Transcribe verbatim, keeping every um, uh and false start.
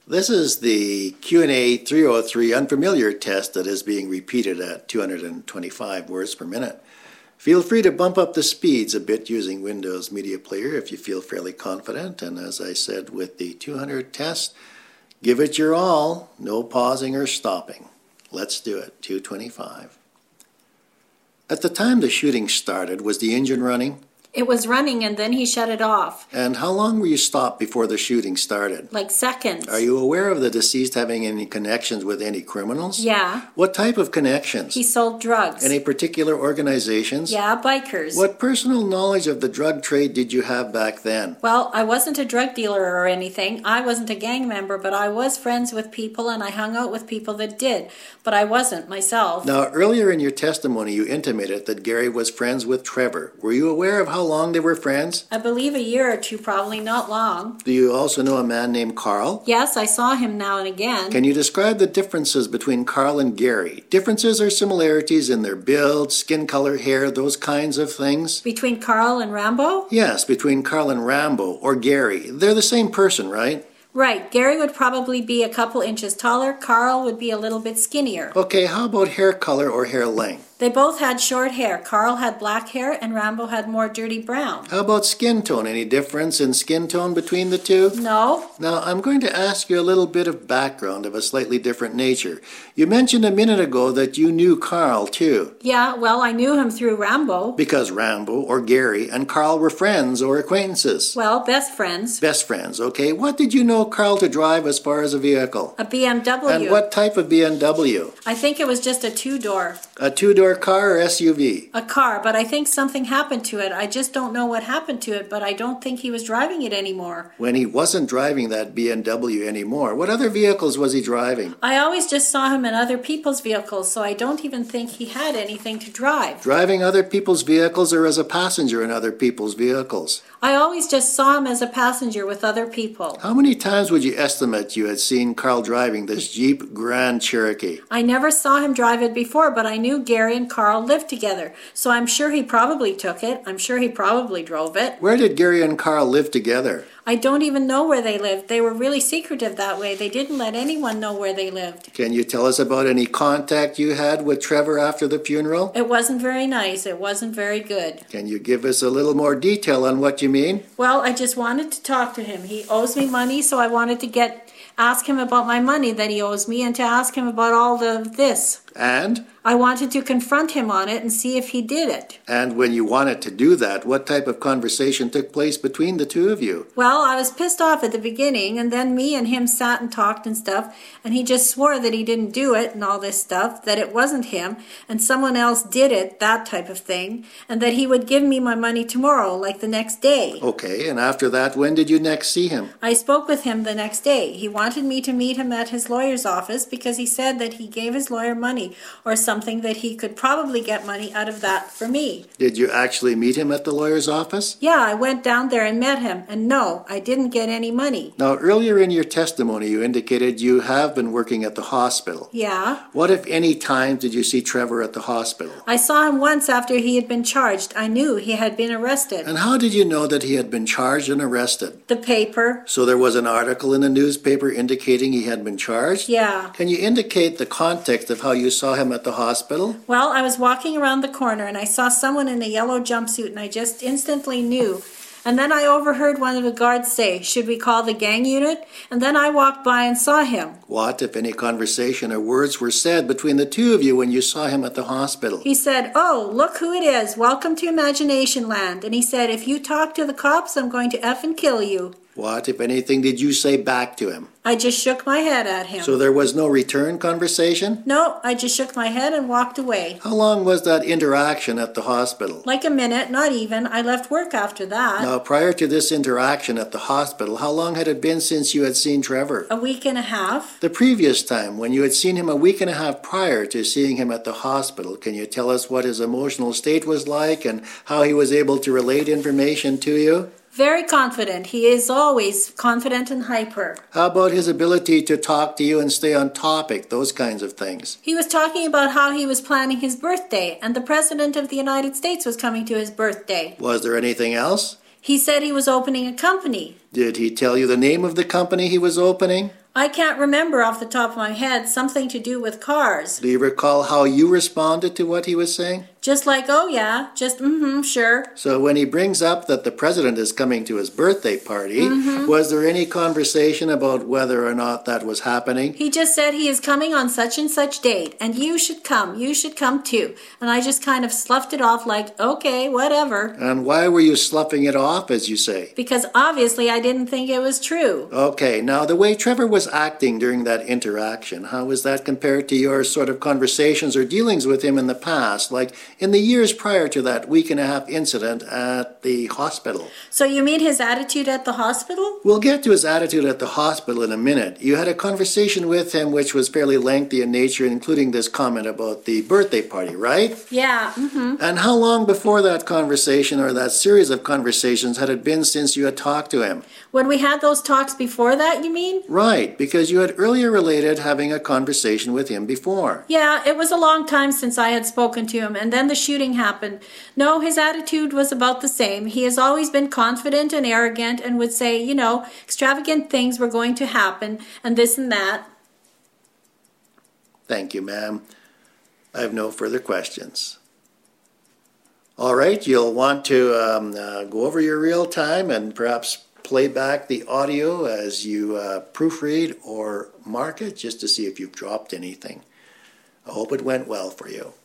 This is the Q and A three oh three unfamiliar test that is being repeated at two hundred twenty-five words per minute. Feel free to bump up the speeds a bit using Windows Media Player if you feel fairly confident. And as I said with the two hundred test, give it your all, no pausing or stopping. Let's do it, two twenty-five. At the time the shooting started, was the engine running? It was running and then he shut it off. And how long were you stopped before the shooting started? Like seconds. Are you aware of the deceased having any connections with any criminals? Yeah. What type of connections? He sold drugs. Any particular organizations? Yeah, bikers. What personal knowledge of the drug trade did you have back then? Well, I wasn't a drug dealer or anything. I wasn't a gang member, but I was friends with people and I hung out with people that did. But I wasn't myself. Now, earlier in your testimony, you intimated that Gary was friends with Trevor. Were you aware of how long they were friends? I believe a year or two, probably not long. Do you also know a man named Carl? Yes, I saw him now and again. Can you describe the differences between Carl and Gary? Differences or similarities in their build, skin color, hair, those kinds of things? Between Carl and Rambo? Yes, between Carl and Rambo, or Gary. They're the same person, right? Right. Gary would probably be a couple inches taller. Carl would be a little bit skinnier. Okay, how about hair color or hair length? They both had short hair. Carl had black hair and Rambo had more dirty brown. How about skin tone? Any difference in skin tone between the two? No. Now, I'm going to ask you a little bit of background of a slightly different nature. You mentioned a minute ago that you knew Carl, too. Yeah, well, I knew him through Rambo. Because Rambo or Gary and Carl were friends or acquaintances. Well, best friends. Best friends, okay. What did you know Carl to drive as far as a vehicle? A B M W. And what type of B M W? I think it was just a two-door. A two-door car or S U V? A car, but I think something happened to it. I just don't know what happened to it, but I don't think he was driving it anymore. When he wasn't driving that B M W anymore, what other vehicles was he driving? I always just saw him in other people's vehicles, so I don't even think he had anything to drive. Driving other people's vehicles or as a passenger in other people's vehicles? I always just saw him as a passenger with other people. How many times would you estimate you had seen Carl driving this Jeep Grand Cherokee? I never saw him drive it before, but I knew Gary and Carl lived together, so I'm sure he probably took it. I'm sure he probably drove it. Where did Gary and Carl live together? I don't even know where they lived. They were really secretive that way. They didn't let anyone know where they lived. Can you tell us about any contact you had with Trevor after the funeral? It wasn't very nice. It wasn't very good. Can you give us a little more detail on what you mean? Well, I just wanted to talk to him. He owes me money, so I wanted to get ask him about my money that he owes me and to ask him about all the this. And? I wanted to confront him on it and see if he did it. And when you wanted to do that, what type of conversation took place between the two of you? Well, I was pissed off at the beginning, and then me and him sat and talked and stuff, and he just swore that he didn't do it and all this stuff, that it wasn't him, and someone else did it, that type of thing, and that he would give me my money tomorrow, like the next day. Okay, and after that, when did you next see him? I spoke with him the next day. He wanted me to meet him at his lawyer's office because he said that he gave his lawyer money or something, that he could probably get money out of that for me. Did you actually meet him at the lawyer's office? Yeah, I went down there and met him, and no, I didn't get any money. Now, earlier in your testimony, you indicated you have been working at the hospital. Yeah. What, if any, times did you see Trevor at the hospital? I saw him once after he had been charged. I knew he had been arrested. And how did you know that he had been charged and arrested? The paper. So there was an article in the newspaper indicating he had been charged? Yeah. Can you indicate the context of how you saw him at the hospital? Well, I was walking around the corner and I saw someone in a yellow jumpsuit and I just instantly knew. And then I overheard one of the guards say, "Should we call the gang unit?" And then I walked by and saw him. What, if any, conversation or words were said between the two of you when you saw him at the hospital? He said, "Oh, look who it is. Welcome to Imagination Land." And he said, "If you talk to the cops, I'm going to effing kill you." What, if anything, did you say back to him? I just shook my head at him. So there was no return conversation? No, I just shook my head and walked away. How long was that interaction at the hospital? Like a minute, not even. I left work after that. Now, prior to this interaction at the hospital, how long had it been since you had seen Trevor? A week and a half. The previous time, when you had seen him a week and a half prior to seeing him at the hospital, can you tell us what his emotional state was like and how he was able to relate information to you? Very confident. He is always confident and hyper. How about his ability to talk to you and stay on topic, those kinds of things? He was talking about how he was planning his birthday, and the President of the United States was coming to his birthday. Was there anything else? He said he was opening a company. Did he tell you the name of the company he was opening? I can't remember off the top of my head. Something to do with cars. Do you recall how you responded to what he was saying? Just like, oh yeah, just mm-hmm, sure. So when he brings up that the president is coming to his birthday party, mm-hmm. was there any conversation about whether or not that was happening? He just said he is coming on such and such date, and you should come, you should come too. And I just kind of sloughed it off like, okay, whatever. And why were you sloughing it off, as you say? Because obviously I didn't think it was true. Okay, now the way Trevor was acting during that interaction, how was that compared to your sort of conversations or dealings with him in the past, like in the years prior to that week and a half incident at the hospital? So you mean his attitude at the hospital? We'll get to his attitude at the hospital in a minute. You had a conversation with him which was fairly lengthy in nature, including this comment about the birthday party, right? Yeah. Mm-hmm. And how long before that conversation or that series of conversations had it been since you had talked to him? When we had those talks before that, you mean? Right, because you had earlier related having a conversation with him before. Yeah, it was a long time since I had spoken to him, and then the shooting happened. No, his attitude was about the same. He has always been confident and arrogant and would say, you know, extravagant things were going to happen and this and that. Thank you, ma'am. I have no further questions. All right, you'll want to um, uh, go over your real time and perhaps play back the audio as you uh, proofread or mark it just to see if you've dropped anything. I hope it went well for you.